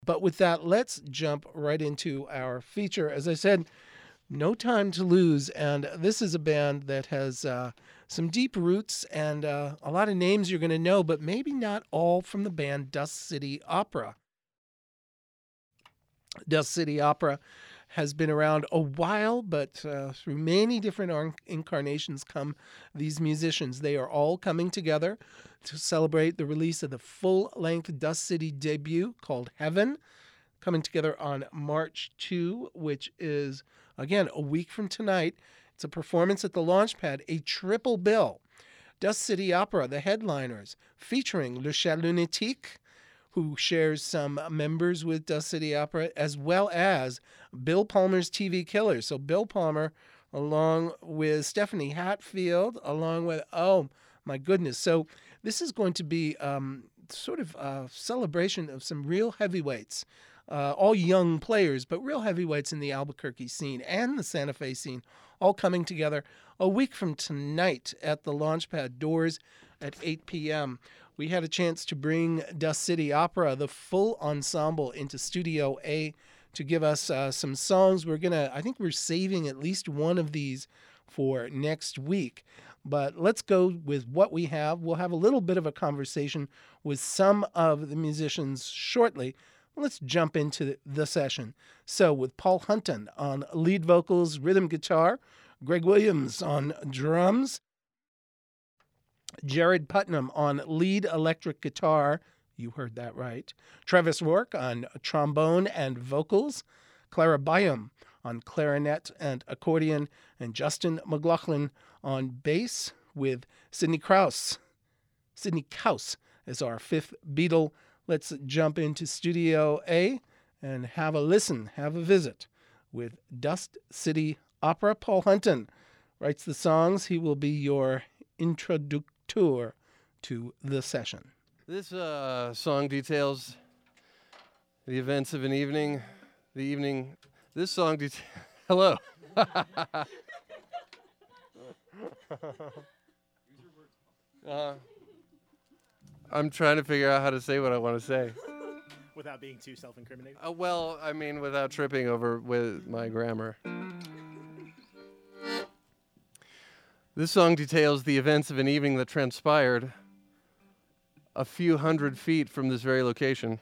But with that, let's jump right into our feature. As I said, no time to lose. And this is a band that has some deep roots and a lot of names you're going to know, but maybe not all from the band Dust City Opera. Dust City Opera has been around a while, but through many different incarnations come these musicians. They are all coming together to celebrate the release of the full-length Dust City debut called Heaven, coming together on March 2, which is, again, a week from tonight. It's a performance at the Launchpad, a triple bill. Dust City Opera, the headliners, featuring Le Chat Lunatique, who shares some members with Dust City Opera, as well as Bill Palmer's TV Killers. So Bill Palmer, along with Stephanie Hatfield, along with, oh my goodness. So this is going to be sort of a celebration of some real heavyweights, all young players, but real heavyweights in the Albuquerque scene and the Santa Fe scene, all coming together a week from tonight at the Launchpad, doors at 8 p.m. We had a chance to bring Dust City Opera, the full ensemble, into Studio A to give us some songs. I think we're saving at least one of these for next week. But let's go with what we have. We'll have a little bit of a conversation with some of the musicians shortly. Let's jump into the session. So with Paul Hunton on lead vocals, rhythm guitar, Greg Williams on drums, Jared Putnam on lead electric guitar, you heard that right, Travis Rourke on trombone and vocals, Clara Byam on clarinet and accordion, and Justin McLaughlin on bass, with Sidney Krause as our fifth Beatle. Let's jump into Studio A and have a listen, have a visit with Dust City Opera. Paul Hunton writes the songs. He will be your introductor to the session. This song details the events of an evening. This song hello. I'm trying to figure out how to say what I want to say. Without being too self-incriminating? Well, I mean, without tripping over with my grammar. This song details the events of an evening that transpired a few hundred feet from this very location.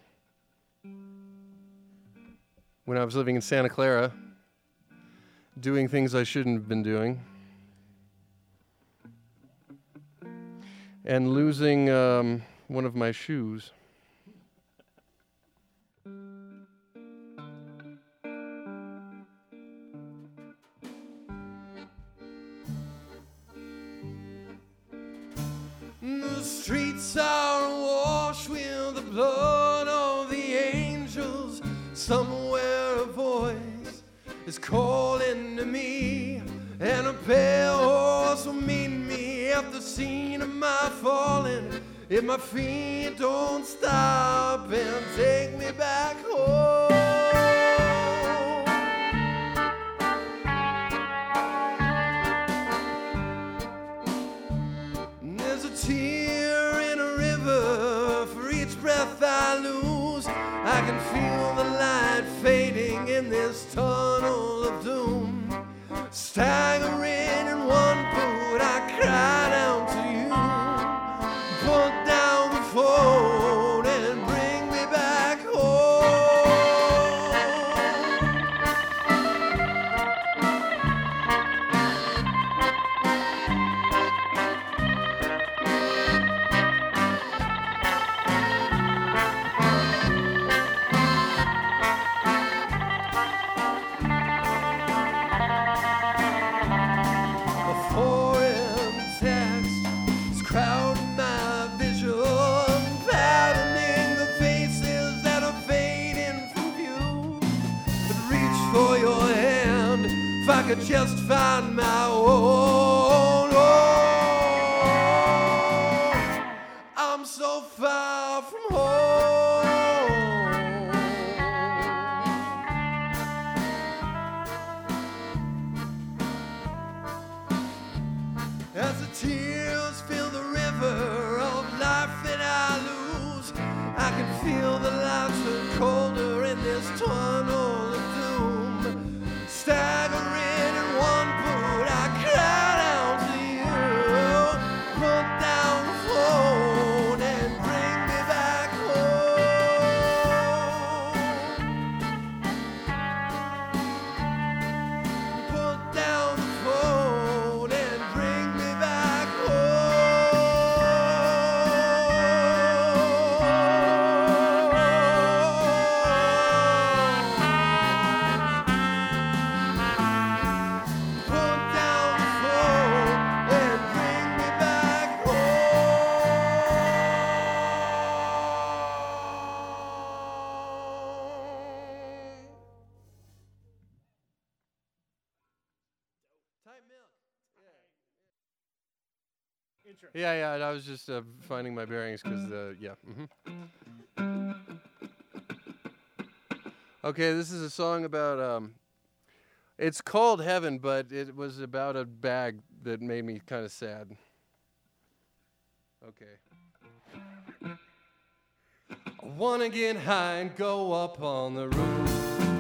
When I was living in Santa Clara, doing things I shouldn't have been doing, and losing one of my shoes. The streets are awash with the blood of the angels. Somewhere a voice is calling to me, and a pale horse will meet me at the scene of my falling. If my feet don't stop and take me back home. There's a tear in a river for each breath I lose. I can feel the light fading in this tunnel of doom. Staggering in one boot, I cried out to you. Put down the phone and bring me back home. A foreign text is crowding my vision, patterning the faces that are fading from view. But reach for your hand if I could just find my own. Oh, I'm so far from home. As the tears fill the river of life that I lose, I can feel the lights turn colder this tunnel of doom. Staggering in one boot, I cried out to you. Put down the phone and bring me back home. Put down the phone and bring me back Put down the phone and bring me back home. Type milk. Intro. Yeah, I was just finding my bearings because, yeah. Okay, this is a song about, it's called Heaven, but it was about a bag that made me kind of sad. Okay. I wanna get high and go up on the roof,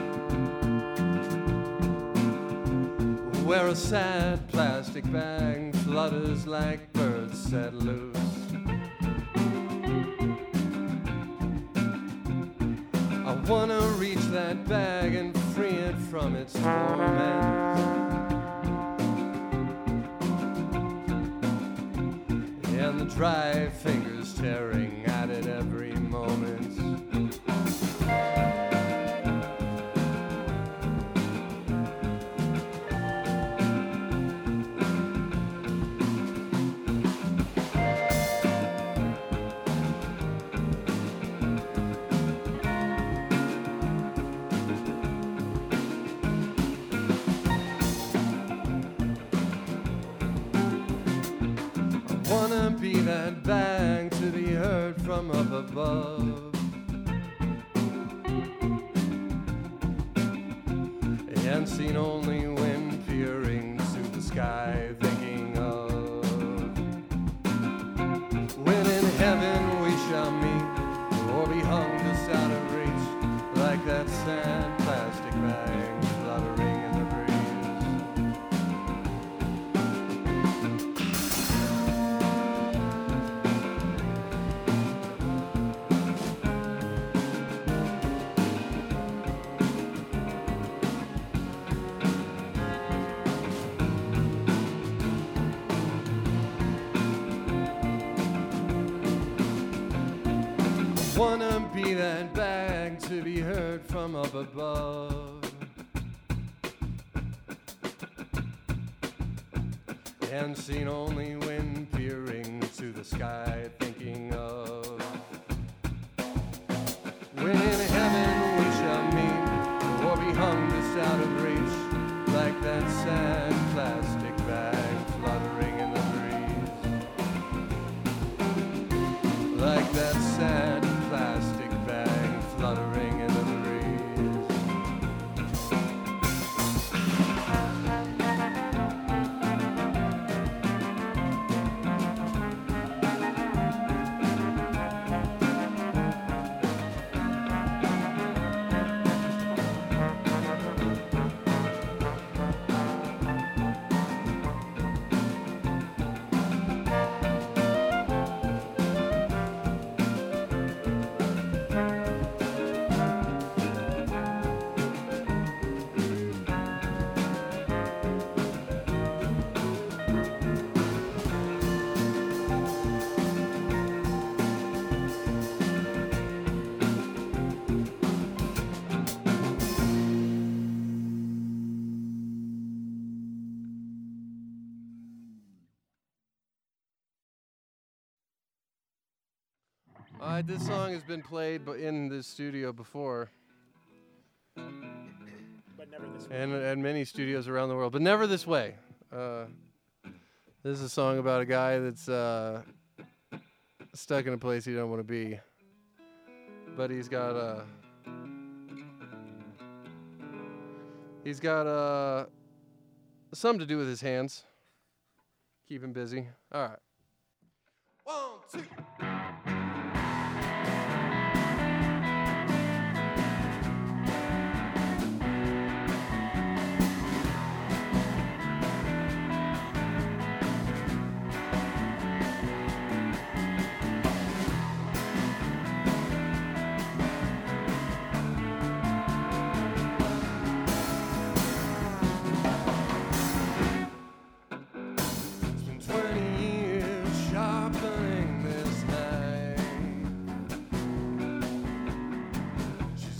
where a sad plastic bag flutters like birds set loose. I wanna reach that bag and free it from its torment. And the dry fingers tearing at it every moment. Wanna be that bag to be heard from up above, and seen only when peering to the sky, thinking of when in heaven we shall meet, or be hung just out of reach, like that sad plastic bag fluttering in the breeze. Wanna be that bag to be heard from up above, and seen only when peering to the sky, thinking of when in heaven we shall meet, or be hung just out of reach, like that sad plastic bag fluttering in the breeze, like that sad plastic bag fluttering in the breeze. This song has been played in the studio before, But never this way. and at many studios around the world, but never this way. This is a song about a guy that's stuck in a place he don't want to be, but he's got something to do with his hands. Keep him busy. All right. 1, 2.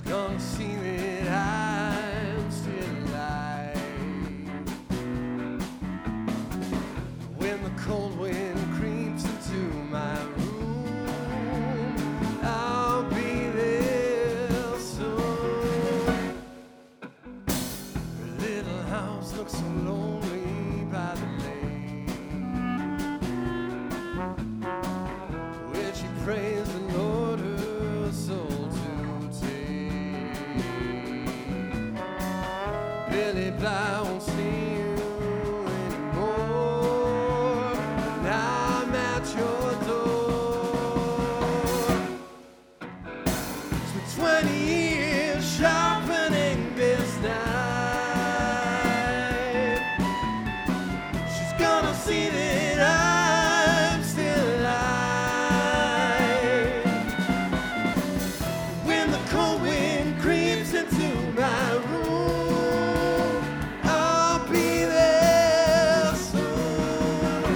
gonna see that I'm still alive. When the cold wind creeps into my room, I'll be there soon. Her little house looks so lonely by the lake, where she prays the Lord her soul to take. Billy Bly won't see you anymore, and I'm at your door. It's been 20 years sharpening this knife. She's gonna see that I'm still alive. When the cold wind creeps into my room, I'll be there soon.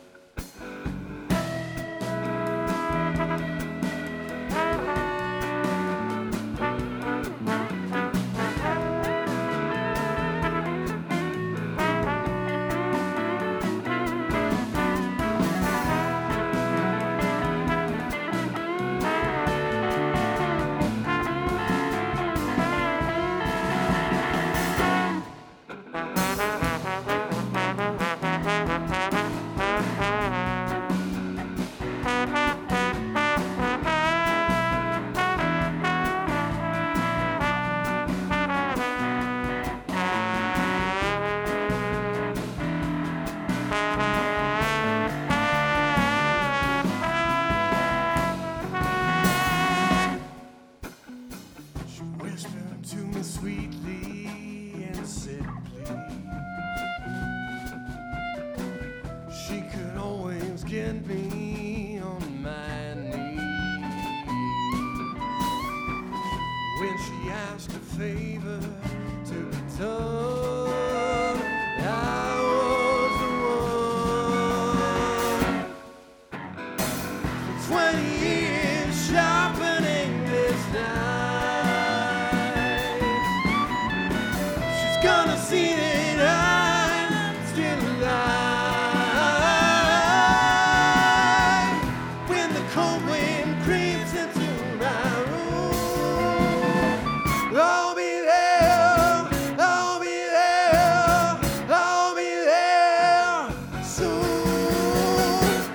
She whispered to me sweetly and said, please. She could always get me on my knees. When she asked a favor to be done, I was the one. For 20 years sharpening this knife, she's gonna see that I'm still alive. When the cold wind creeps into my room, I'll be there, I'll be there, I'll be there soon.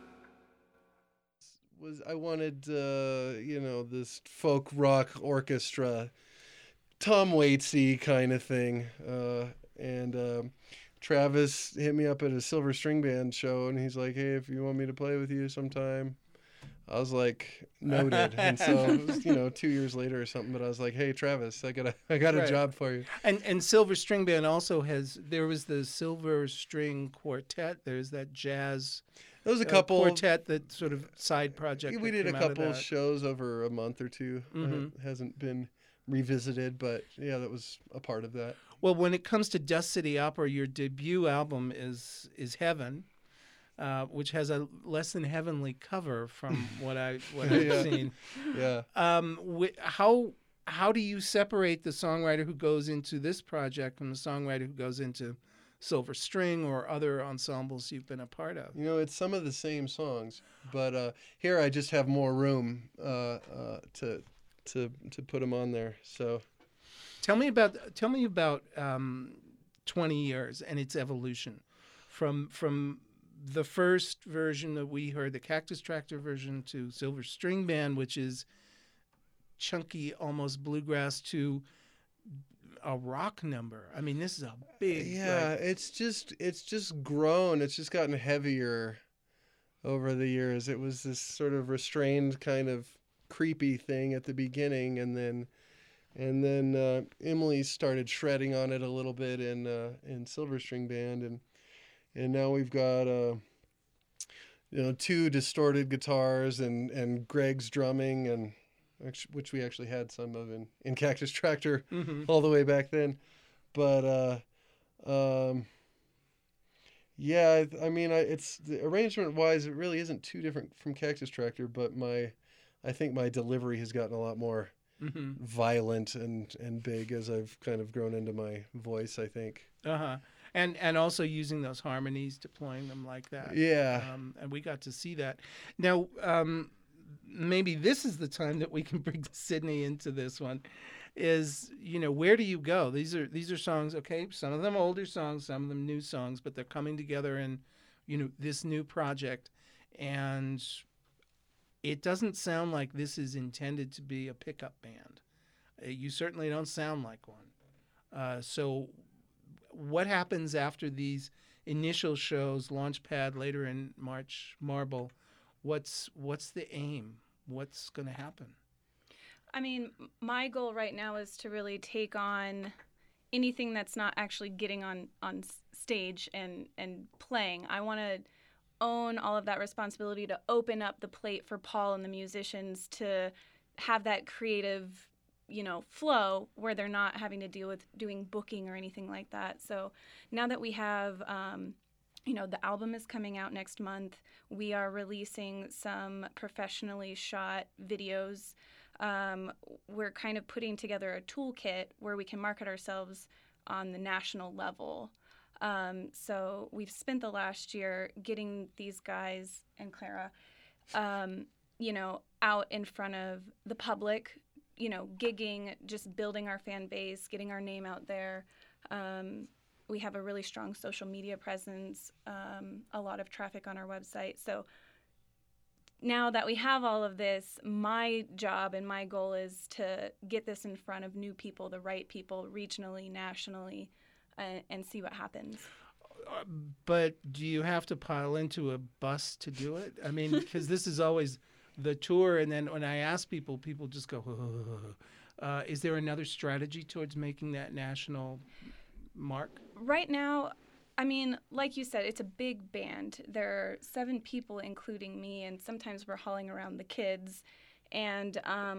I wanted, this folk rock orchestra, Tom Waitsy kind of thing. And Travis hit me up at a Silver String Band show, and he's like, "Hey, if you want me to play with you sometime," I was like, "Noted." And so it was, 2 years later or something. But I was like, "Hey, Travis, I got a Right. job for you." And Silver String Band also there was the Silver String Quartet. There's that jazz There was a couple. quartet, that sort of side project. We that did a came out of couple that. shows over a month or two. Mhm. It hasn't been revisited, but yeah, that was a part of that. Well, when it comes to Dust City Opera, your debut album is Heaven, which has a less than heavenly cover from what I've Yeah. seen. Yeah. How do you separate the songwriter who goes into this project from the songwriter who goes into Silver String or other ensembles you've been a part of? It's some of the same songs, but here I just have more room to put them on there. So Tell me about 20 years and its evolution from the first version that we heard, the Cactus Tractor version, to Silver String Band, which is chunky, almost bluegrass, to a rock number. I mean, this is a big. yeah, it's just grown. It's just gotten heavier over the years. It was this sort of restrained kind of creepy thing at the beginning, and then Emily started shredding on it a little bit in Silver String Band, and now we've got two distorted guitars and Greg's drumming, and which we actually had some of in Cactus Tractor all the way back then. But yeah, I mean, it's the arrangement wise, it really isn't too different from Cactus Tractor, but I think my delivery has gotten a lot more violent and big as I've kind of grown into my voice, I think. And also using those harmonies, deploying them like that. Yeah. And we got to see that. Now, maybe this is the time that we can bring Sydney into this one. Is, where do you go? These are songs, okay, some of them older songs, some of them new songs, but they're coming together in, this new project. And it doesn't sound like this is intended to be a pickup band. You certainly don't sound like one. So what happens after these initial shows, Launchpad later in March, Marble? What's the aim? What's going to happen? I mean, my goal right now is to really take on anything that's not actually getting on stage and playing. I want to own all of that responsibility to open up the plate for Paul and the musicians to have that creative, flow where they're not having to deal with doing booking or anything like that. So now that we have, the album is coming out next month, we are releasing some professionally shot videos. We're kind of putting together a toolkit where we can market ourselves on the national level. So we've spent the last year getting these guys and Clara, out in front of the public, gigging, just building our fan base, getting our name out there. We have a really strong social media presence, a lot of traffic on our website. So now that we have all of this, my job and my goal is to get this in front of new people, the right people, regionally, nationally, and see what happens. But do you have to pile into a bus to do it? I mean, because this is always the tour, and then when I ask people just go, is there another strategy towards making that national mark? Right now, I mean, like you said, it's a big band. There are 7 people, including me, and sometimes we're hauling around the kids. And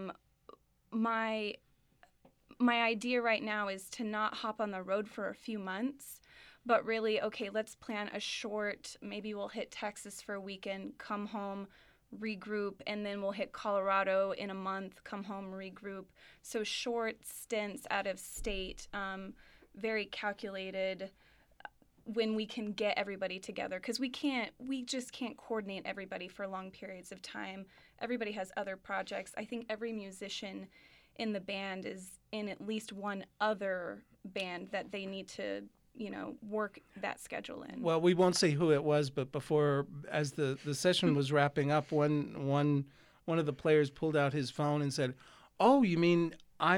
my idea right now is to not hop on the road for a few months, but really, okay, let's plan a short, maybe we'll hit Texas for a weekend, come home, regroup, and then we'll hit Colorado in a month, come home, regroup. So short stints out of state, very calculated, when we can get everybody together, because we just can't coordinate everybody for long periods of time. Everybody has other projects. I think every musician in the band is in at least one other band that they need to work that schedule in. Well, we won't say who it was, but before, as the session was wrapping up, one of the players pulled out his phone and said, "Oh, you mean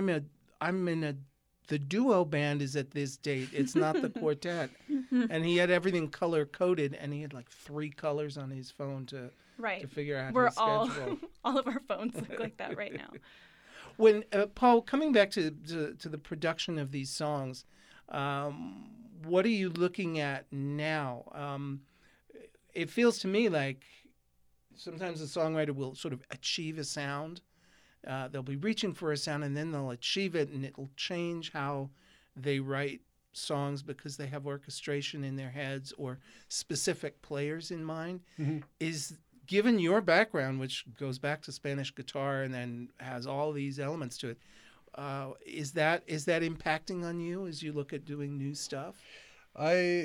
the duo band is at this date. It's not the quartet." And he had everything color coded, and he had like 3 colors on his phone to figure out his schedule. All of our phones look like that right now. When Paul, coming back to the production of these songs, what are you looking at now? It feels to me like sometimes the songwriter will sort of achieve a sound. They'll be reaching for a sound, and then they'll achieve it, and it'll change how they write songs because they have orchestration in their heads or specific players in mind. Mm-hmm. Is, given your background, which goes back to Spanish guitar and then has all these elements to it, is that impacting on you as you look at doing new stuff? I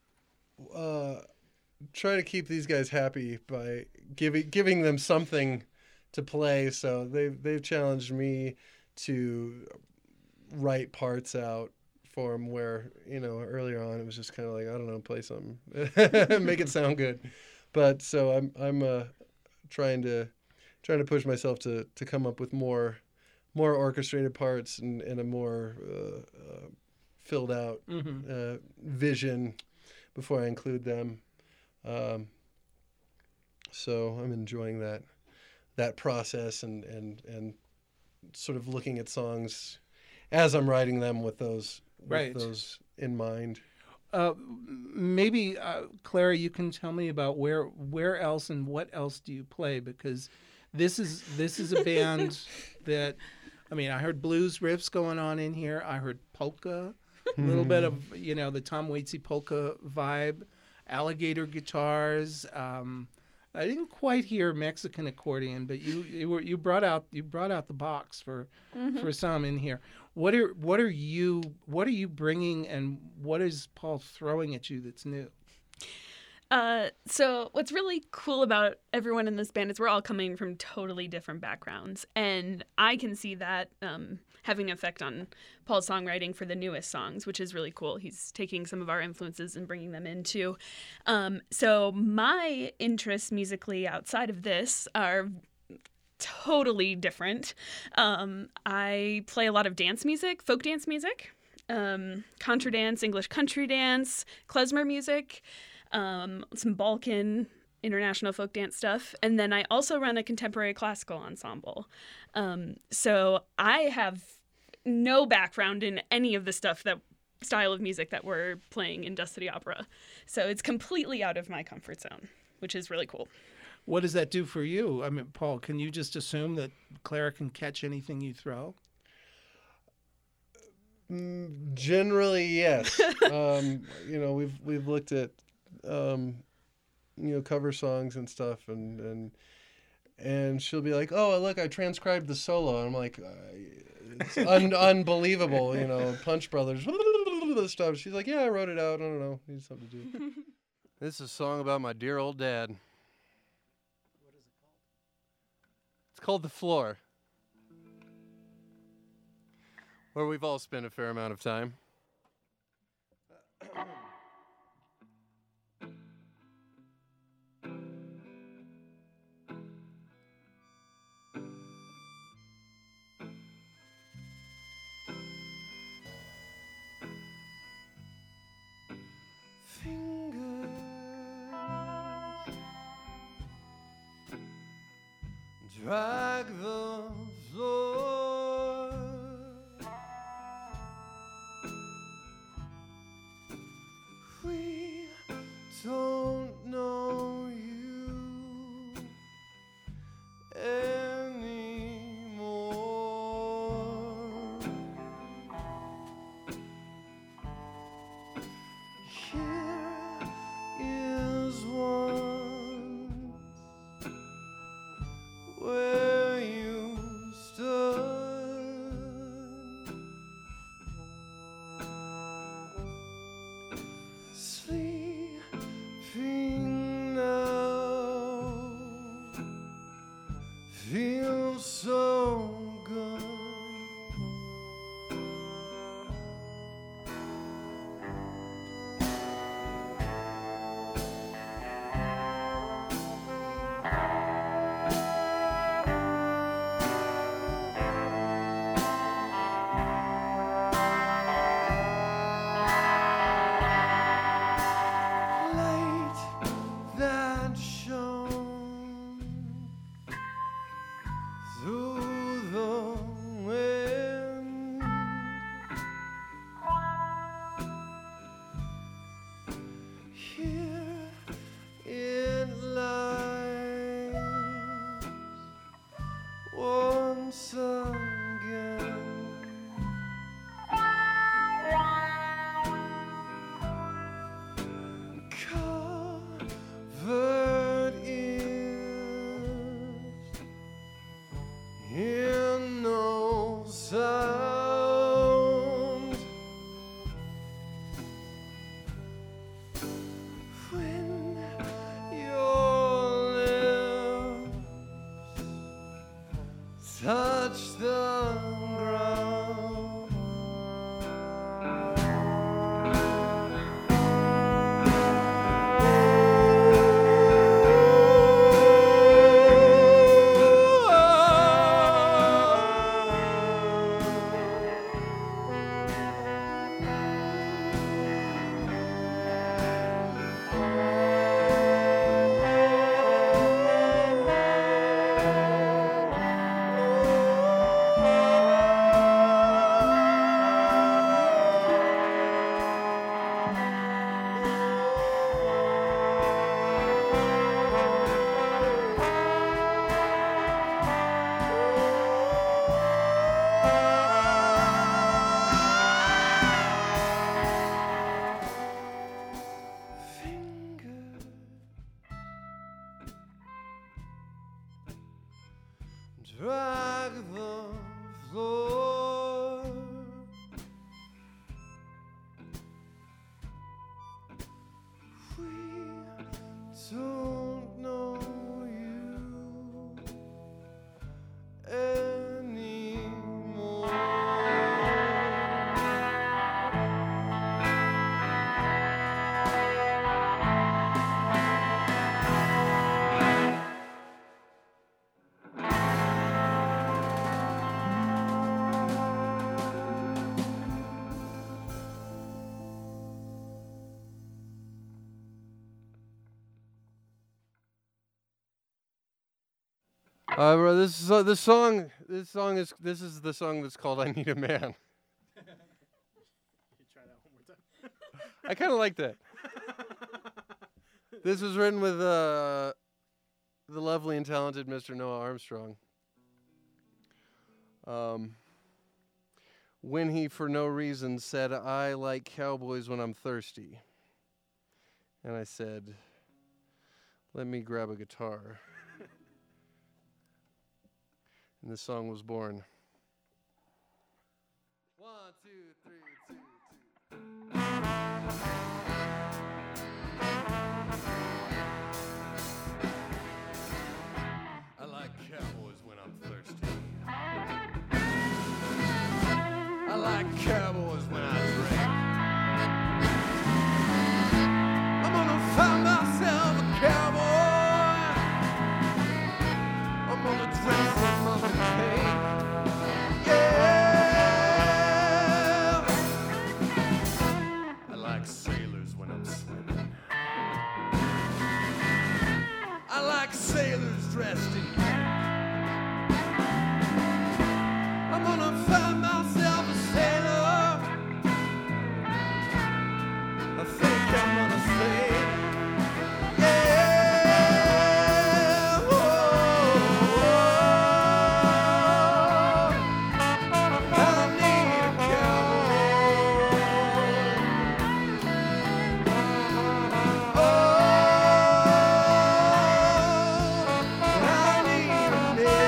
try to keep these guys happy by giving them something to play. So they've challenged me to write parts out for them where, earlier on it was just kind of like, I don't know, play something, make it sound good. But so I'm trying to push myself to come up with more orchestrated parts and a more filled out vision before I include them. So I'm enjoying that process and sort of looking at songs as I'm writing them with those in mind. Maybe Clara, you can tell me about where else and what else do you play, because this is a band that, I mean, I heard blues riffs going on in here. I heard polka, a little bit of the Tom Waitsy polka vibe, alligator guitars. I didn't quite hear Mexican accordion, but you brought out the box for some in here. What are you bringing, and what is Paul throwing at you that's new? So what's really cool about everyone in this band is we're all coming from totally different backgrounds, and I can see that having an effect on Paul's songwriting for the newest songs, which is really cool. He's taking some of our influences and bringing them into. So my interests musically outside of this are totally different. I play a lot of dance music, folk dance music, contra dance, English country dance, klezmer music, some Balkan international folk dance stuff. And then I also run a contemporary classical ensemble. So I have no background in any of the style of music that we're playing in Dust City Opera. So it's completely out of my comfort zone, which is really cool. What does that do for you? I mean, Paul, can you just assume that Clara can catch anything you throw? Generally, yes. We've looked at cover songs and stuff, and she'll be like, "Oh, look, I transcribed the solo." And I'm like, "It's unbelievable," Punch Brothers stuff. She's like, "Yeah, I wrote it out. I don't know, need something to do." This is a song about my dear old dad. What is it called? It's called "The Floor," where we've all spent a fair amount of time. Drag the floor. We don't know you anymore. Here is one where you Bro, this is the song that's called "I Need a Man." You try that one more time. I kind of like that. This was written with the lovely and talented Mr. Noah Armstrong. When he, for no reason, said, "I like cowboys when I'm thirsty," and I said, "Let me grab a guitar." And this song was born. 1, 2, 3, 2, 2. I like cowboys when I'm thirsty. I like cowboys when I drink. I'm gonna find myself a cowboy. I'm gonna drink some of the cake. Yeah. I like sailors when I'm swimming. I like sailors dressed in black. I'm gonna find myself a sailor. I think I'm gonna say, yeah. I need a cowboy. I need a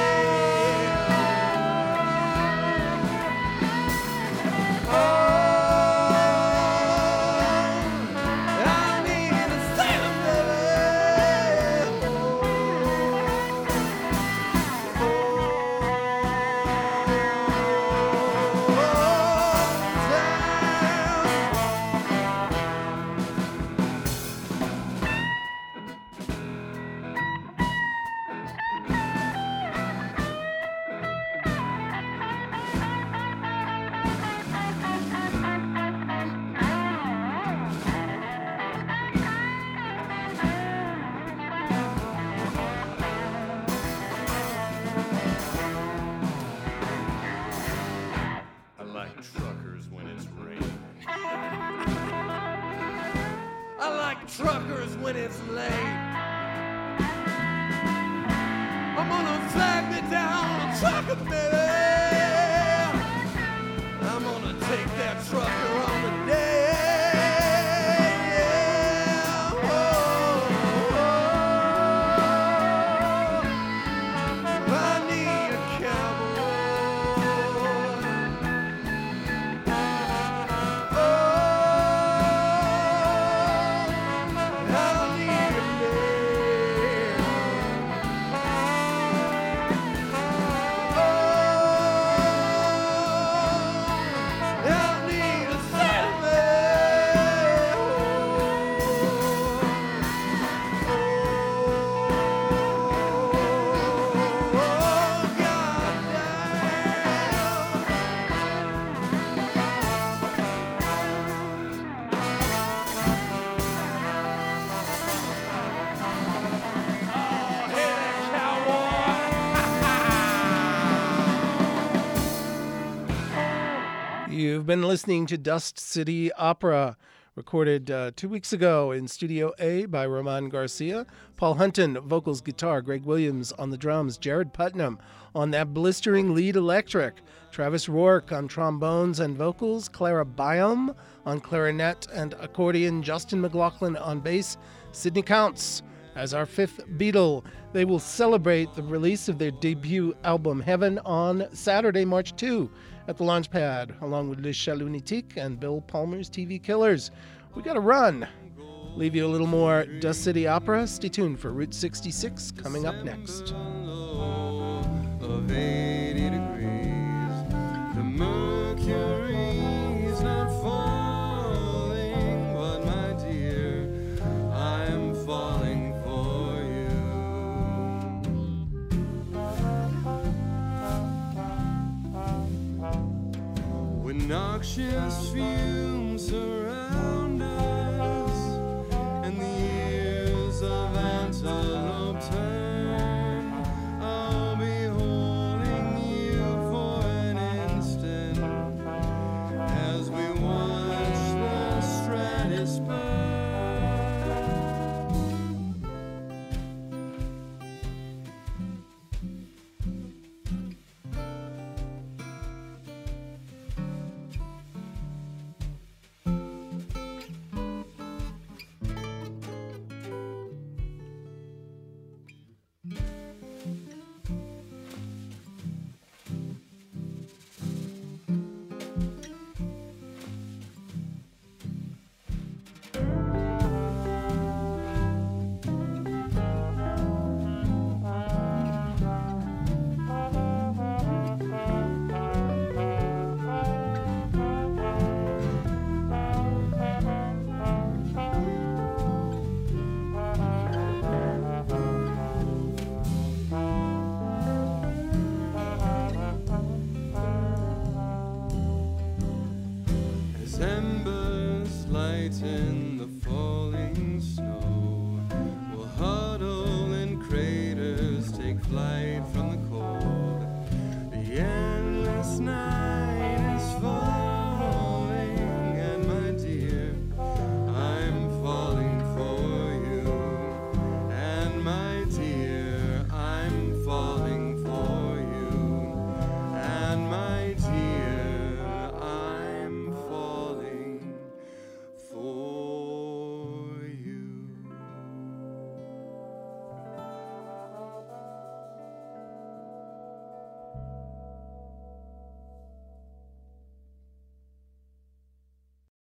I like truckers when it's raining. I like truckers when it's late. I'm gonna flag me down a trucker, baby. I'm gonna take that trucker on the day. I need a cowboy. I need a You've been listening to Dust City Opera, recorded 2 weeks ago in Studio A by Roman Garcia. Paul Hunton, vocals, guitar. Greg Williams on the drums. Jared Putnam on that blistering lead electric. Travis Rourke on trombones and vocals. Clara Byam on clarinet and accordion. Justin McLaughlin on bass. Sidney Counts as our fifth Beatle. They will celebrate the release of their debut album Heaven on Saturday, March 2 at the Launchpad, along with Les Chats Lunatiques and Bill Palmer's TV Killers. We got to run. Leave you a little more Dust City Opera. Stay tuned for Route 66 coming up next. Of 80 degrees, the mercury's not falling, but my dear, I am falling for you. When noxious fumes surround us, and the ears of antelope turn, I'll be December's light in